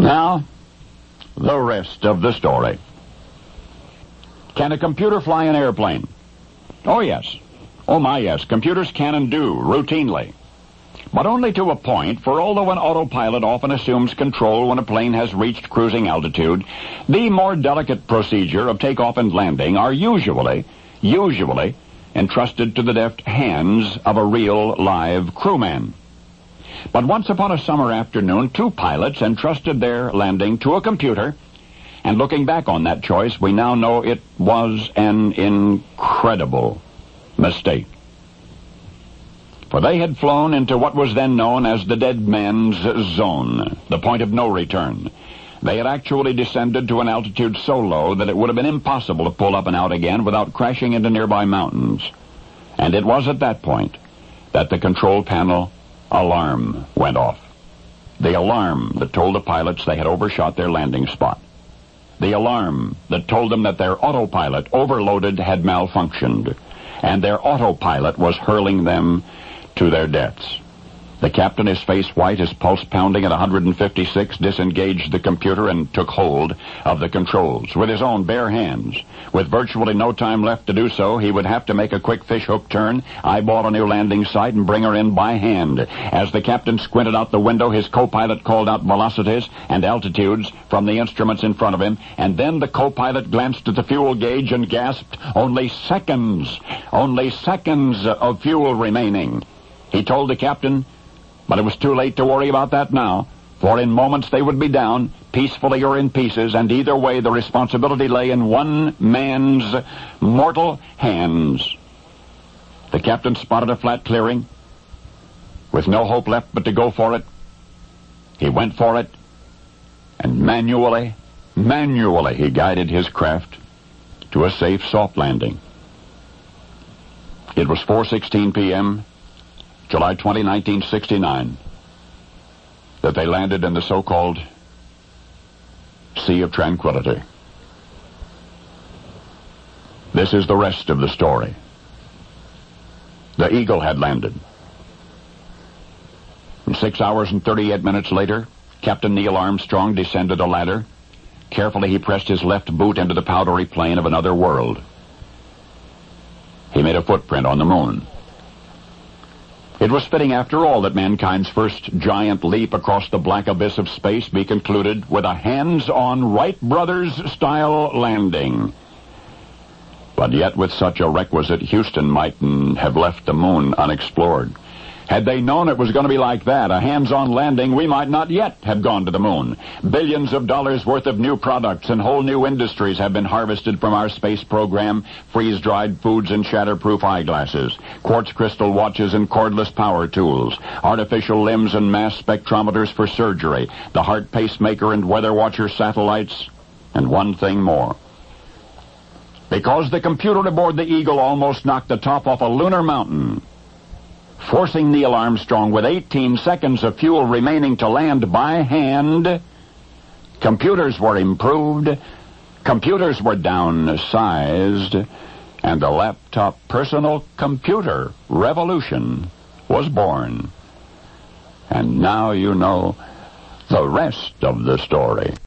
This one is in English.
Now, the rest of the story. Can a computer fly an airplane? Oh, yes. Oh, my, yes. Computers can and do, routinely. But only to a point, for although an autopilot often assumes control when a plane has reached cruising altitude, the more delicate procedure of takeoff and landing are usually entrusted to the deft hands of a real, live crewman. But once upon a summer afternoon, two pilots entrusted their landing to a computer, and looking back on that choice, we now know it was an incredible mistake. For they had flown into what was then known as the dead man's zone, the point of no return. They had actually descended to an altitude so low that it would have been impossible to pull up and out again without crashing into nearby mountains. And it was at that point that the control panel alarm went off. The alarm that told the pilots they had overshot their landing spot. The alarm that told them that their autopilot, overloaded, had malfunctioned, and their autopilot was hurling them to their deaths. The captain, his face white, his pulse pounding at 156, disengaged the computer and took hold of the controls with his own bare hands. With virtually no time left to do so, he would have to make a quick fishhook turn, eyeball a new landing site, and bring her in by hand. As the captain squinted out the window, his co-pilot called out velocities and altitudes from the instruments in front of him, and then the co-pilot glanced at the fuel gauge and gasped, only seconds of fuel remaining. He told the captain, but it was too late to worry about that now, for in moments they would be down, peacefully or in pieces, and either way the responsibility lay in one man's mortal hands. The captain spotted a flat clearing. With no hope left but to go for it, he went for it, and manually he guided his craft to a safe, soft landing. It was 4:16 p.m., July 20, 1969, that they landed in the so-called Sea of Tranquility. This is the rest of the story. The Eagle had landed. And 6 hours and 38 minutes later, Captain Neil Armstrong descended a ladder. Carefully he pressed his left boot into the powdery plain of another world. He made a footprint on the moon. It was fitting, after all, that mankind's first giant leap across the black abyss of space be concluded with a hands-on Wright Brothers-style landing. But yet, with such a requisite, Houston mightn't have left the moon unexplored. Had they known it was going to be like that, a hands-on landing, we might not yet have gone to the moon. Billions of dollars worth of new products and whole new industries have been harvested from our space program. Freeze-dried foods and shatterproof eyeglasses, quartz crystal watches and cordless power tools, artificial limbs and mass spectrometers for surgery, the heart pacemaker and weather watcher satellites, and one thing more. Because the computer aboard the Eagle almost knocked the top off a lunar mountain, forcing Neil Armstrong with 18 seconds of fuel remaining to land by hand, computers were improved, computers were downsized, and the laptop personal computer revolution was born. And now you know the rest of the story.